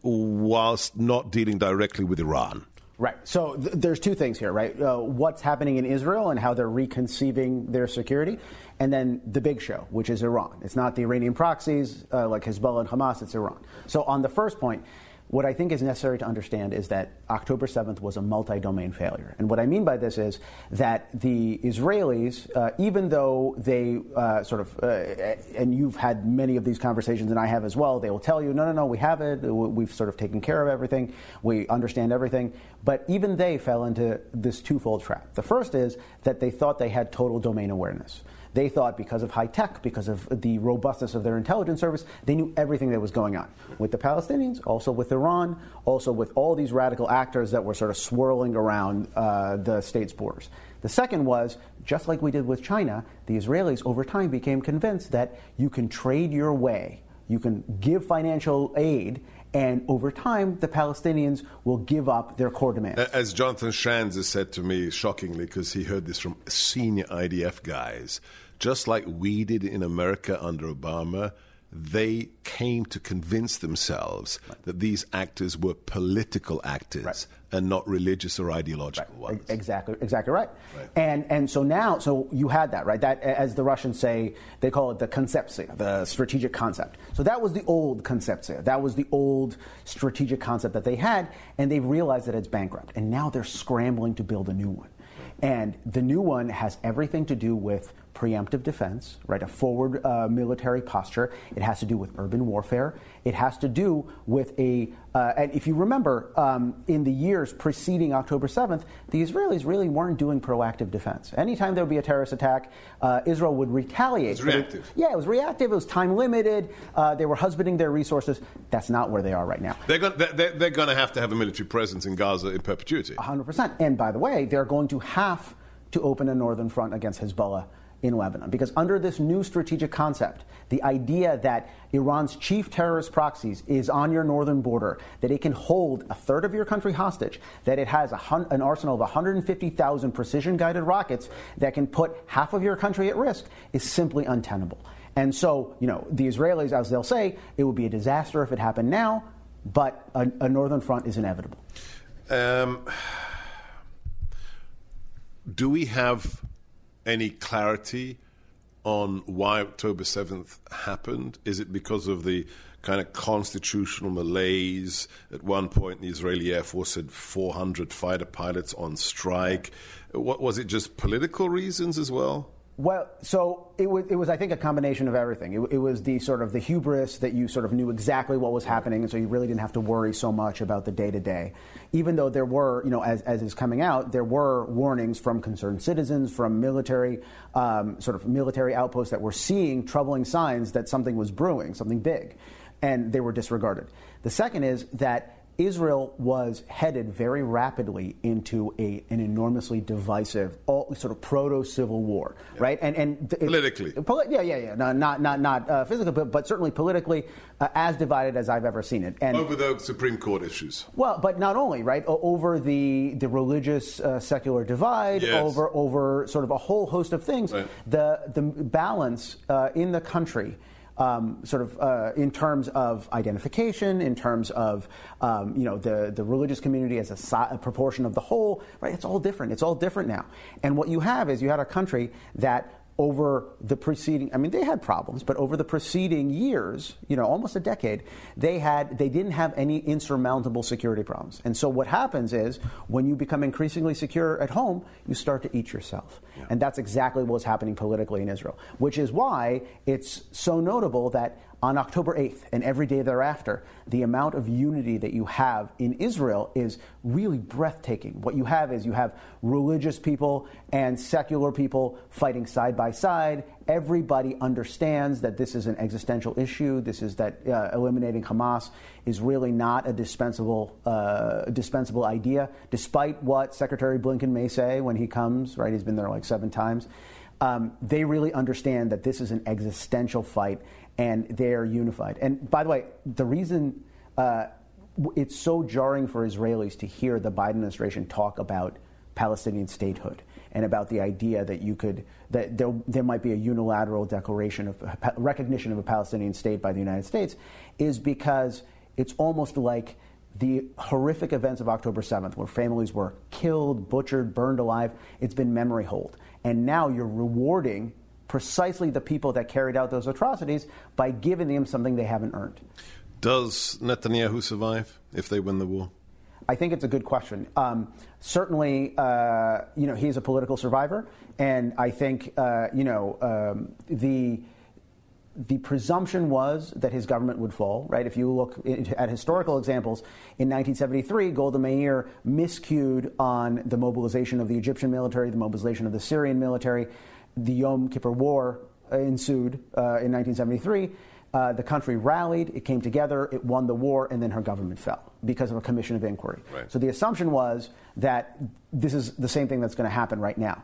whilst not dealing directly with Iran? Right. So th- there's two things here, right? Uh, what's happening in Israel and how they're reconceiving their security, and then the big show, which is Iran. It's not the Iranian proxies uh, like Hezbollah and Hamas, it's Iran. So on the first point, what I think is necessary to understand is that October seventh was a multi-domain failure. And what I mean by this is that the Israelis, uh, even though they uh, sort of, uh, and you've had many of these conversations and I have as well, they will tell you, no, no, no, we have it. We've sort of taken care of everything. We understand everything. But even they fell into this twofold trap. The first is that they thought they had total domain awareness. They thought because of high tech, because of the robustness of their intelligence service, they knew everything that was going on. With the Palestinians, also with Iran, also with all these radical actors that were sort of swirling around uh, the state's borders. The second was, just like we did with China, the Israelis over time became convinced that you can trade your way, you can give financial aid, and over time, the Palestinians will give up their core demands. As Jonathan Shands has said to me, shockingly, because he heard this from senior I D F guys, just like we did in America under Obama, they came to convince themselves right. that these actors were political actors right. and not religious or ideological right. ones. Exactly, exactly right. right. And and so now, so you had that, right? That, as the Russians say, they call it the concepция, the strategic concept. So that was the old concepция. That was the old strategic concept that they had, and they've realized that it's bankrupt. And now they're scrambling to build a new one. And the new one has everything to do with preemptive defense, right? A forward uh, military posture. It has to do with urban warfare. It has to do with a, uh, and if you remember, um, in the years preceding October seventh, the Israelis really weren't doing proactive defense. Anytime there would be a terrorist attack, uh, Israel would retaliate. It was reactive. It, yeah, it was reactive. It was time limited. Uh, they were husbanding their resources. That's not where they are right now. They're going, they're, they're going to have to have a military presence in Gaza in perpetuity. one hundred percent. And by the way, they're going to have to open a northern front against Hezbollah in Lebanon. Because under this new strategic concept, the idea that Iran's chief terrorist proxies is on your northern border, that it can hold a third of your country hostage, that it has a hun- an arsenal of one hundred fifty thousand precision-guided rockets that can put half of your country at risk, is simply untenable. And so, you know, the Israelis, as they'll say, it would be a disaster if it happened now, but a, a northern front is inevitable. Um, do we have any clarity on why October seventh happened? Is it because of the kind of constitutional malaise? At one point, the Israeli Air Force had four hundred fighter pilots on strike. What, was it just political reasons as well? Well, so it was, it was, I think, a combination of everything. It, it was the sort of the hubris that you sort of knew exactly what was happening, and so you really didn't have to worry so much about the day-to-day. Even though there were, you know, as, as is coming out, there were warnings from concerned citizens, from military, um, sort of military outposts that were seeing troubling signs that something was brewing, something big, and they were disregarded. The second is that Israel was headed very rapidly into a, an enormously divisive, all, sort of proto-civil war, yeah. right? And and it, politically, poli- yeah, yeah, yeah, no, not not not uh, physically, but, but certainly politically, uh, as divided as I've ever seen it. And over the Supreme Court issues. Well, but not only, right? O- over the the religious uh, secular divide, yes. over over sort of a whole host of things. Right. The the balance uh, in the country. Um, sort of uh, in terms of identification, in terms of um, you know the, the religious community as a, si- a proportion of the whole, right? It's all different. It's all different now. And what you have is you had a country that over the preceding, I mean, they had problems, but over the preceding years, you know, almost a decade, they had, they didn't have any insurmountable security problems. And so what happens is when you become increasingly secure at home, you start to eat yourself. Yeah. And that's exactly what's happening politically in Israel, which is why it's so notable that on October eighth and every day thereafter, the amount of unity that you have in Israel is really breathtaking. What you have is you have religious people and secular people fighting side by side. Everybody understands that this is an existential issue. This is that uh, eliminating Hamas is really not a dispensable uh, dispensable idea, despite what Secretary Blinken may say when he comes, right? He's been there like seven times. Um, they really understand that this is an existential fight, and they're unified. And by the way, the reason uh, it's so jarring for Israelis to hear the Biden administration talk about Palestinian statehood and about the idea that you could that there, there might be a unilateral declaration of uh, recognition of a Palestinian state by the United States is because it's almost like the horrific events of October seventh, where families were killed, butchered, burned alive. It's been memory hold. And now you're rewarding precisely the people that carried out those atrocities by giving them something they haven't earned. Does Netanyahu survive if they win the war? I think it's a good question. Um, certainly, uh, you know, he's a political survivor, and I think, uh, you know, um, the the presumption was that his government would fall. Right? If you look at historical examples, in nineteen seventy-three, Golda Meir miscued on the mobilization of the Egyptian military, the mobilization of the Syrian military. The Yom Kippur War ensued uh, in nineteen seventy-three. Uh, the country rallied, it came together, it won the war, and then her government fell because of a commission of inquiry. Right. So the assumption was that this is the same thing that's going to happen right now.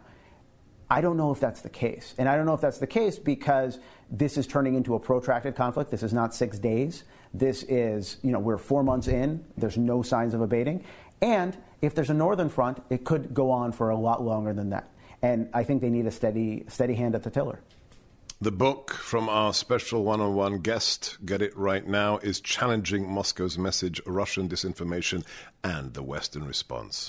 I don't know if that's the case. And I don't know if that's the case because this is turning into a protracted conflict. This is not six days. This is, you know, we're four months in. There's no signs of abating. And if there's a northern front, it could go on for a lot longer than that. And I think they need a steady, steady hand at the tiller. The book from our special one-on-one guest, Get It Right Now, is Challenging Moscow's Message, Russian Disinformation, and the Western Response.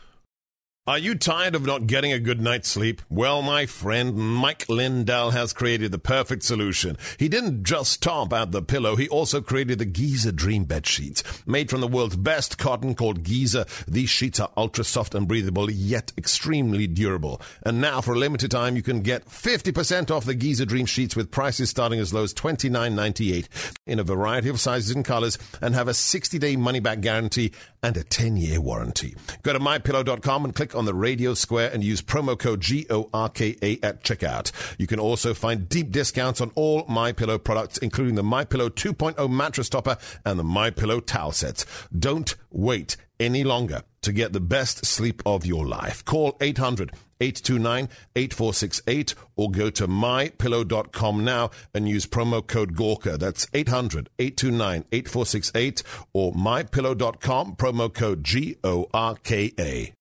Are you tired of not getting a good night's sleep? Well, my friend Mike Lindell has created the perfect solution. He didn't just stop at the pillow, he also created the Giza Dream Bed Sheets. Made from the world's best cotton called Giza, these sheets are ultra soft and breathable, yet extremely durable. And now, for a limited time, you can get fifty percent off the Giza Dream Sheets with prices starting as low as twenty-nine ninety-eight in a variety of sizes and colors, and have a sixty-day money-back guarantee and a ten-year warranty. Go to my pillow dot com and click on the radio square and use promo code G O R K A at checkout. You can also find deep discounts on all MyPillow products, including the MyPillow two point oh mattress topper and the MyPillow towel sets. Don't wait any longer to get the best sleep of your life. Call eight hundred, eight two nine, eight four six eight or go to my pillow dot com now and use promo code Gorka. That's eight hundred, eight two nine, eight four six eight or my pillow dot com, promo code G O R K A.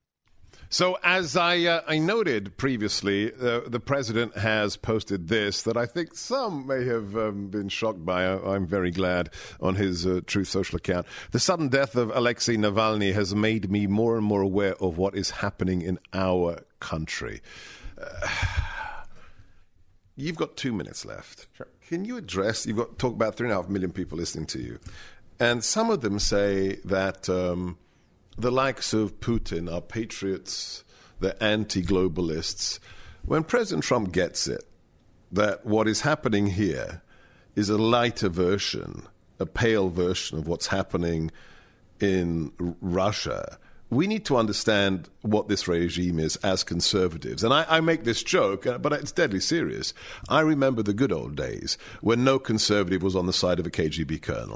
So as I uh, I noted previously, uh, the president has posted this that I think some may have um, been shocked by. I, I'm very glad on his uh, Truth Social account. The sudden death of Alexei Navalny has made me more and more aware of what is happening in our country. Uh, you've got two minutes left. Sure. Can you address, you've got talk about three and a half million people listening to you. And some of them say that um, the likes of Putin are patriots, they're anti-globalists. When President Trump gets it, that what is happening here is a lighter version, a pale version of what's happening in R- Russia, we need to understand what this regime is as conservatives. And I, I make this joke, but it's deadly serious. I remember the good old days when no conservative was on the side of a K G B colonel. Right.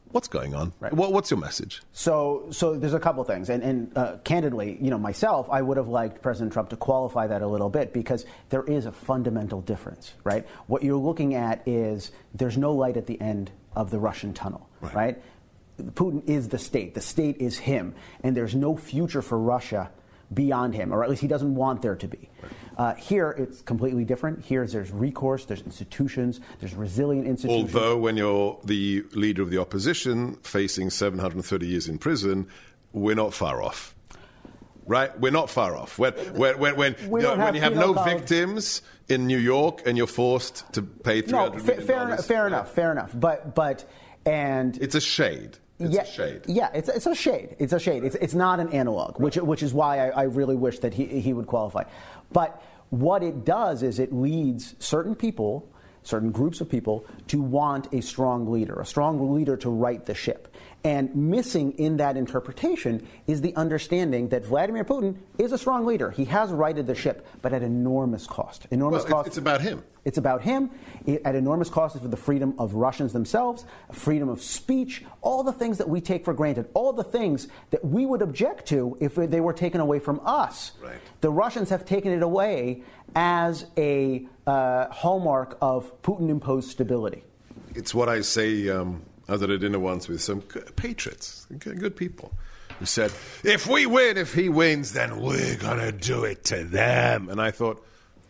What's going on? Right. What, what's your message? So, so there's a couple things, and, and uh, candidly, you know, myself, I would have liked President Trump to qualify that a little bit because there is a fundamental difference, right? What you're looking at is there's no light at the end of the Russian tunnel, right? right? Putin is the state. The state is him, and there's no future for Russia beyond him, or at least he doesn't want there to be. Right. Uh, here, it's completely different. Here, there's recourse, there's institutions, there's resilient institutions. Although when you're the leader of the opposition facing seven hundred thirty years in prison, we're not far off. Right? We're not far off. When, when, when, when, you, know, when you have no college. victims in New York and you're forced to pay three hundred no, million fair, dollars. fair enough, fair enough. But, but, and... It's a shade. It's yeah, a shade. Yeah, it's, it's a shade. It's a shade. It's, it's not an analog, right. which, which is why I, I really wish that he, he would qualify. But what it does is it leads certain people, certain groups of people, to want a strong leader, a strong leader to right the ship. And missing in that interpretation is the understanding that Vladimir Putin is a strong leader. He has righted the ship, but at enormous cost. Enormous well, cost. It's about him. It's about him. At enormous cost for the freedom of Russians themselves, freedom of speech, all the things that we take for granted, all the things that we would object to if they were taken away from us. Right. The Russians have taken it away as a uh, hallmark of Putin-imposed stability. It's what I say. Um I was at a dinner once with some patriots, good people, who said, if we win, if he wins, then we're going to do it to them. And I thought,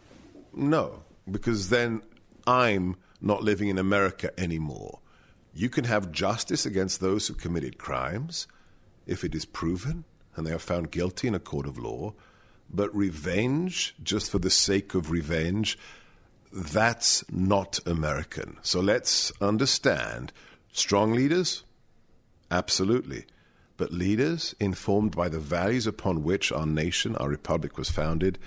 no, because then I'm not living in America anymore. You can have justice against those who committed crimes if it is proven and they are found guilty in a court of law. But revenge, just for the sake of revenge, that's not American. So let's understand. Strong leaders? Absolutely. But leaders informed by the values upon which our nation, our republic was founded,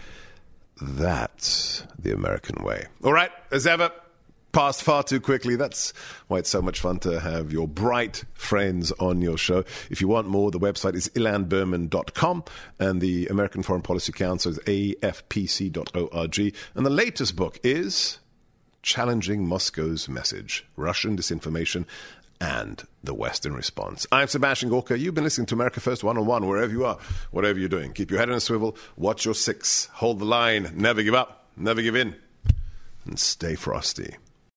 that's the American way. All right, as ever, passed far too quickly. That's why it's so much fun to have your bright friends on your show. If you want more, the website is ilan berman dot com and the American Foreign Policy Council is a f p c dot org. And the latest book is Challenging Moscow's Message, Russian Disinformation and the Western Response. I'm Sebastian Gorka. You've been listening to America First One-on-One, wherever you are, whatever you're doing. Keep your head on a swivel, watch your six, hold the line, never give up, never give in, and stay frosty.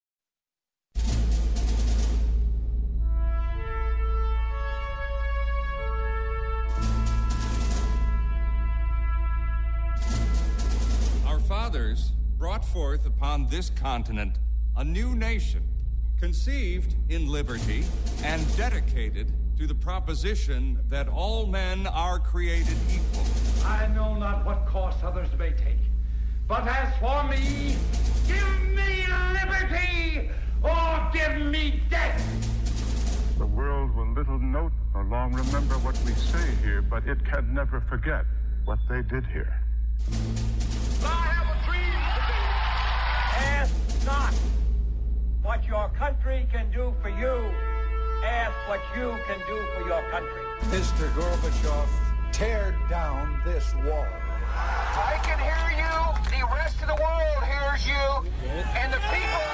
Our fathers brought forth upon this continent a new nation, conceived in liberty and dedicated to the proposition that all men are created equal. I know not what course others may take, but as for me, give me liberty or give me death. The world will little note nor long remember what we say here, but it can never forget what they did here. I have a dream today. Ask not what your country can do for you. Ask what you can do for your country. Mister Gorbachev, tear down this wall. I can hear you. The rest of the world hears you. And the people...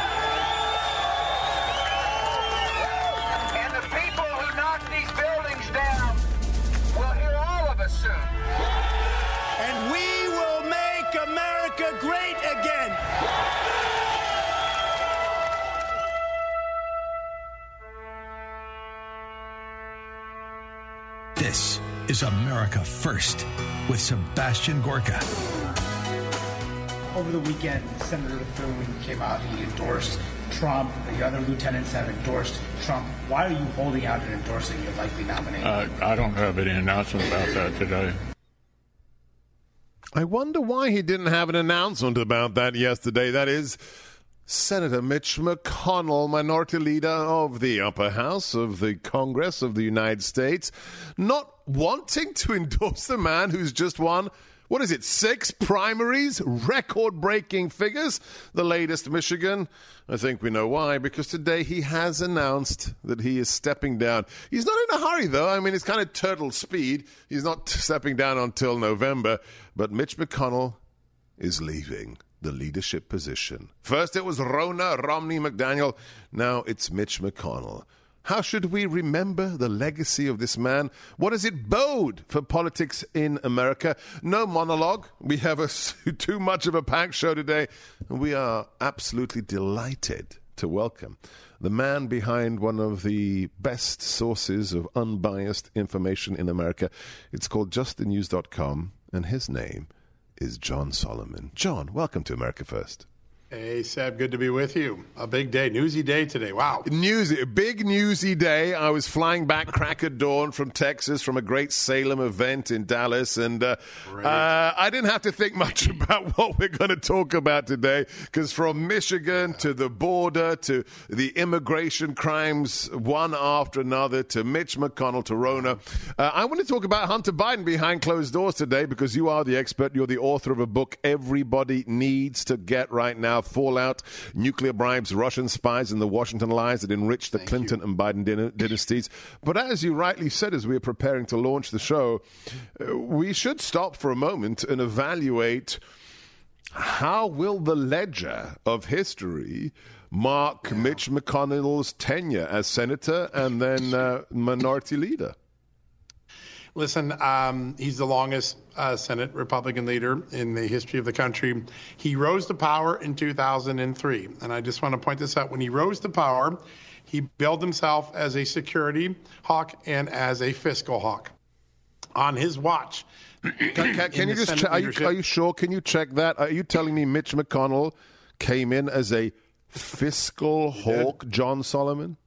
And the people who knock these buildings down will hear all of us soon. And we will make America great again. This is America First with Sebastian Gorka. Over the weekend, Senator Thune came out. He endorsed Trump. The other lieutenants have endorsed Trump. Why are you holding out and endorsing your likely nominee? Uh, I don't have any announcement about that today. I wonder why he didn't have an announcement about that yesterday. That is Senator Mitch McConnell, Minority Leader of the Upper House of the Congress of the United States, not wanting to endorse the man who's just won, what is it, six primaries, record-breaking figures, the latest Michigan. I think we know why, because today he has announced that he is stepping down. He's not in a hurry, though. I mean, it's kind of turtle speed. He's not stepping down until November, but Mitch McConnell is leaving the leadership position. First it was Ronna Romney McDaniel. Now it's Mitch McConnell. How should we remember the legacy of this man? What does it bode for politics in America? No monologue. We have a, too much of a packed show today. We are absolutely delighted to welcome the man behind one of the best sources of unbiased information in America. It's called just the news dot com, and his name is John Solomon. John, welcome to America First. Hey, Seb, good to be with you. A big day, newsy day today. Wow. Newsy, a big newsy day. I was flying back crack at dawn from Texas from a great Salem event in Dallas, and uh, uh, I didn't have to think much about what we're going to talk about today, because from Michigan to the border to the immigration crimes one after another to Mitch McConnell to Rona, uh, I want to talk about Hunter Biden behind closed doors today, because you are the expert. You're the author of a book everybody needs to get right now. Fallout, nuclear bribes, Russian spies, and the Washington lies that enriched the Thank Clinton you. and Biden din- dynasties. But as you rightly said, as we are preparing to launch the show, uh, we should stop for a moment and evaluate how will the ledger of history mark yeah. Mitch McConnell's tenure as senator and then uh, minority leader. Listen, um, he's the longest uh, Senate Republican leader in the history of the country. He rose to power in two thousand three. And I just want to point this out. When he rose to power, he billed himself as a security hawk and as a fiscal hawk. On his watch. Can, can, can you just che- are, you, are you sure? Can you check that? Are you telling me Mitch McConnell came in as a fiscal hawk, John Solomon?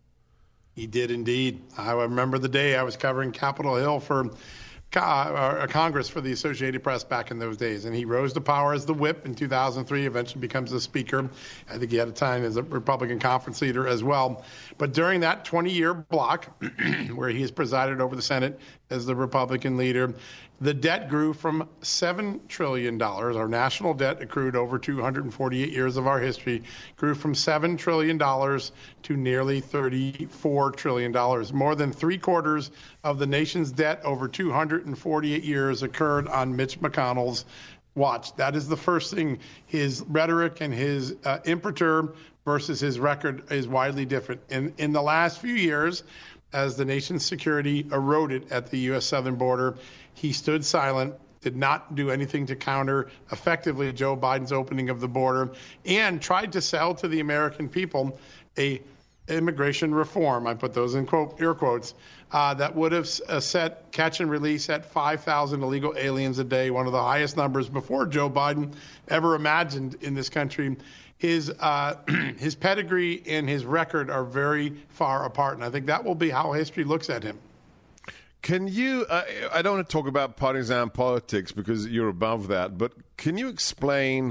He did indeed. I remember the day I was covering Capitol Hill for uh, Congress for the Associated Press back in those days. And he rose to power as the whip in two thousand three, eventually becomes the speaker. I think he had a time as a Republican conference leader as well. But during that twenty-year block where he has presided over the Senate as the Republican leader, the debt grew from seven trillion dollars. Our national debt accrued over two hundred forty-eight years of our history, grew from seven trillion dollars to nearly thirty-four trillion dollars. More than three quarters of the nation's debt over two hundred forty-eight years occurred on Mitch McConnell's watch. That is the first thing. His rhetoric and his uh, imprimatur versus his record is widely different. In, in the last few years, as the nation's security eroded at the U S southern border, he stood silent, did not do anything to counter effectively Joe Biden's opening of the border, and tried to sell to the American people a immigration reform, I put those in quote, air quotes, uh, that would have uh, set catch and release at five thousand illegal aliens a day, one of the highest numbers before Joe Biden ever imagined in this country. His uh, his pedigree and his record are very far apart, and I think that will be how history looks at him. Can you, uh, I don't want to talk about partisan politics because you're above that, but can you explain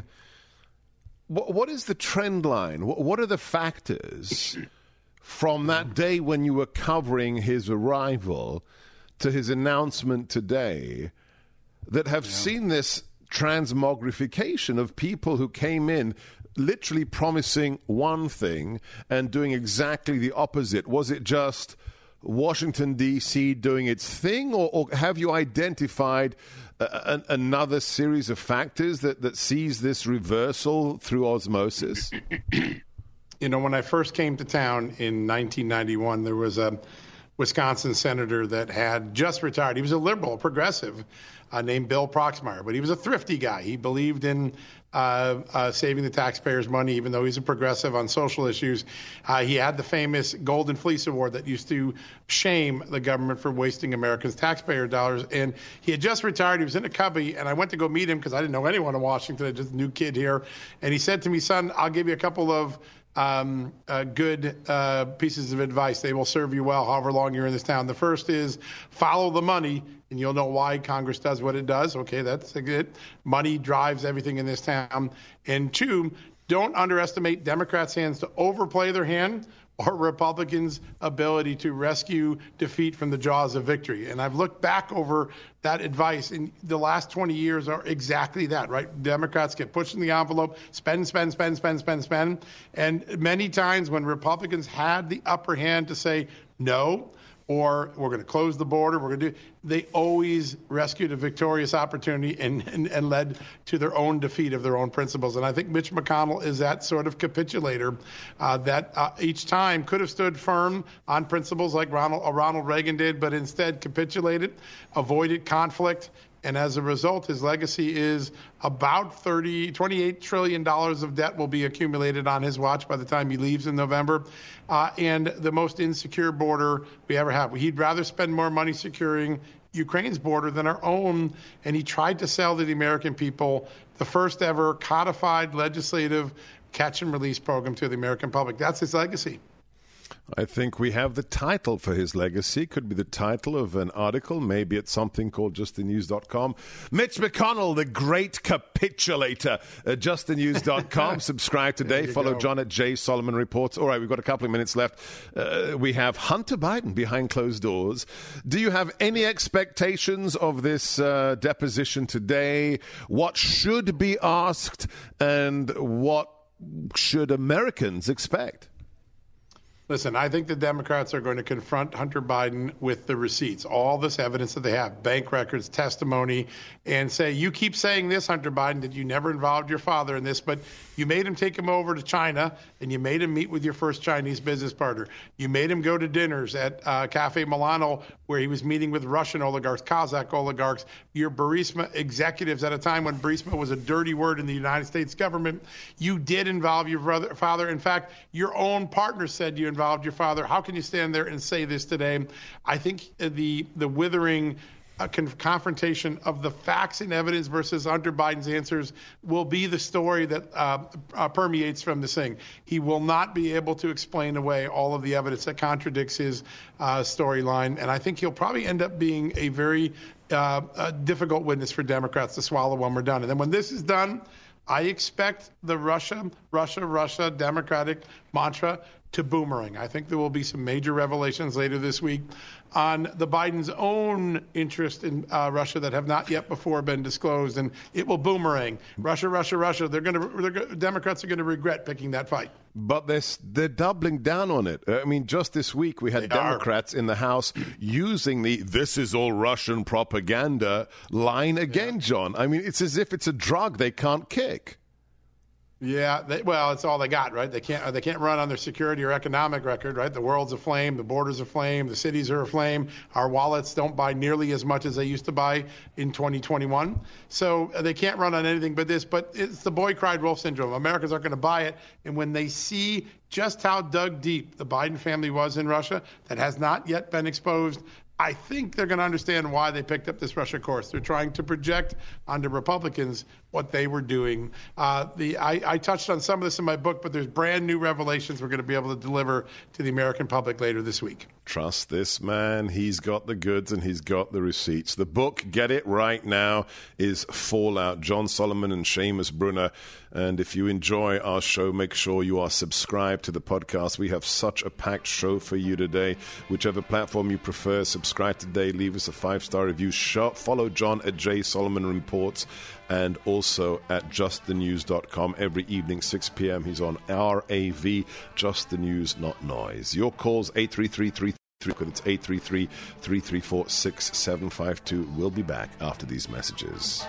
what, what is the trend line? What, what are the factors from that day when you were covering his arrival to his announcement today that have yeah. seen this transmogrification of people who came in literally promising one thing and doing exactly the opposite? Was it just Washington, D C doing its thing, or, or have you identified uh, an, another series of factors that, that sees this reversal through osmosis? You know, when I first came to town in nineteen ninety-one, there was a Wisconsin senator that had just retired. He was a liberal, a progressive, uh, named Bill Proxmire, but he was a thrifty guy. He believed in uh, uh, saving the taxpayers' money, even though he's a progressive on social issues. Uh, he had the famous Golden Fleece Award that used to shame the government for wasting Americans' taxpayer dollars. And he had just retired. He was in a cubby, and I went to go meet him because I didn't know anyone in Washington. I just a new kid here. And he said to me, son, I'll give you a couple of Um, uh, good uh, pieces of advice. They will serve you well however long you're in this town. The first is follow the money, and you'll know why Congress does what it does. Okay, that's a good. Money drives everything in this town. And two, don't underestimate Democrats' hands to overplay their hand or Republicans' ability to rescue defeat from the jaws of victory. And I've looked back over that advice, and the last twenty years are exactly that, right? Democrats get pushed in the envelope, spend, spend, spend, spend, spend, spend. And many times when Republicans had the upper hand to say no, or we're going to close the border, we're going to do, they always rescued a victorious opportunity and, and, and led to their own defeat of their own principles. And I think Mitch McConnell is that sort of capitulator uh, that uh, each time could have stood firm on principles like Ronald, uh, Ronald Reagan did, but instead capitulated, avoided conflict. And as a result, his legacy is about thirty, twenty-eight trillion dollars of debt will be accumulated on his watch by the time he leaves in November, uh, and the most insecure border we ever have. He'd rather spend more money securing Ukraine's border than our own, and he tried to sell to the American people the first ever codified legislative catch and release program to the American public. That's his legacy. I think we have the title for his legacy. Could be the title of an article, maybe it's something called just the news dot com. Mitch McConnell, the great capitulator, at just the news dot com. Subscribe today. Follow go. John at J. Solomon Reports. All right, we've got a couple of minutes left. Uh, we have Hunter Biden behind closed doors. Do you have any expectations of this uh, deposition today? What should be asked, and what should Americans expect? Listen, I think the Democrats are going to confront Hunter Biden with the receipts, all this evidence that they have, bank records, testimony, and say, you keep saying this, Hunter Biden, that you never involved your father in this, but you made him take him over to China, and you made him meet with your first Chinese business partner. You made him go to dinners at uh, Cafe Milano, where he was meeting with Russian oligarchs, Kazakh oligarchs, your Burisma executives at a time when Burisma was a dirty word in the United States government. You did involve your brother, father. In fact, your own partner said you involved your father. How can you stand there and say this today? I think the the withering uh, con- confrontation of the facts and evidence versus Hunter Biden's answers will be the story that uh, uh, permeates from this thing. He will not be able to explain away all of the evidence that contradicts his uh, storyline, and I think he'll probably end up being a very uh, a difficult witness for Democrats to swallow when we're done. And then when this is done, I expect the Russia, Russia, Russia Democratic mantra to boomerang. I think there will be some major revelations later this week on the Biden's own interest in uh, Russia that have not yet before been disclosed, and it will boomerang. Russia, Russia, Russia. They're going to. Democrats are going to regret picking that fight. But they're, they're doubling down on it. I mean, just this week we had they Democrats are. in the House using the "this is all Russian propaganda" line again, yeah. John. I mean, it's as if it's a drug they can't kick. Yeah, they, well, it's all they got, right? They can't they can't run on their security or economic record, right? The world's aflame, the borders are aflame, the cities are aflame. Our wallets don't buy nearly as much as they used to buy in twenty twenty-one. So they can't run on anything but this. But it's the boy cried wolf syndrome. Americans aren't going to buy it. And when they see just how dug deep the Biden family was in Russia, that has not yet been exposed, I think they're going to understand why they picked up this Russia course. They're trying to project onto Republicans what they were doing. Uh, the I, I touched on some of this in my book, but there's brand new revelations we're going to be able to deliver to the American public later this week. Trust this man. He's got the goods and he's got the receipts. The book, get it right now, is Fallout. John Solomon and Seamus Brunner. And if you enjoy our show, make sure you are subscribed to the podcast. We have such a packed show for you today. Whichever platform you prefer, subscribe today. Leave us a five-star review. Show, follow John at J. Solomon Reports and also at just the news dot com. Every evening, six p.m. He's on R A V, Just the News, Not Noise. Your calls, eight three three, three three three, it's eight three three, three three four, six seven five two. We'll be back after these messages.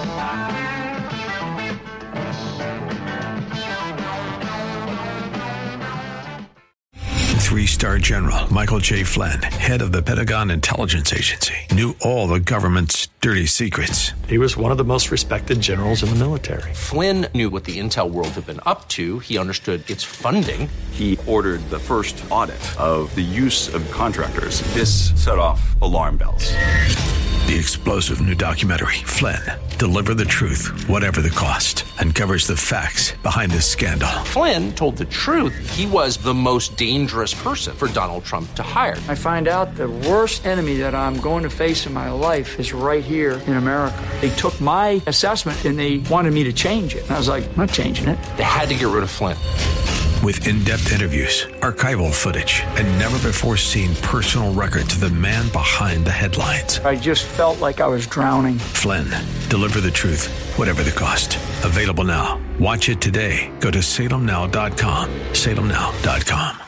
Three-star General Michael J. Flynn, head of the Pentagon Intelligence Agency, knew all the government's dirty secrets. He was one of the most respected generals in the military. Flynn knew what the intel world had been up to. He understood its funding. He ordered the first audit of the use of contractors. This set off alarm bells. The explosive new documentary, Flynn, Deliver the Truth, Whatever the Cost, uncovers the facts behind this scandal. Flynn told the truth. He was the most dangerous person for Donald Trump to hire. I find out the worst enemy that I'm going to face in my life is right here in America. They took my assessment and they wanted me to change it. And I was like, I'm not changing it. They had to get rid of Flynn. With in-depth interviews, archival footage, and never-before-seen personal records of the man behind the headlines. I just felt like I was drowning. Flynn, Deliver the Truth, Whatever the Cost. Available now. Watch it today. Go to salem now dot com. salem now dot com.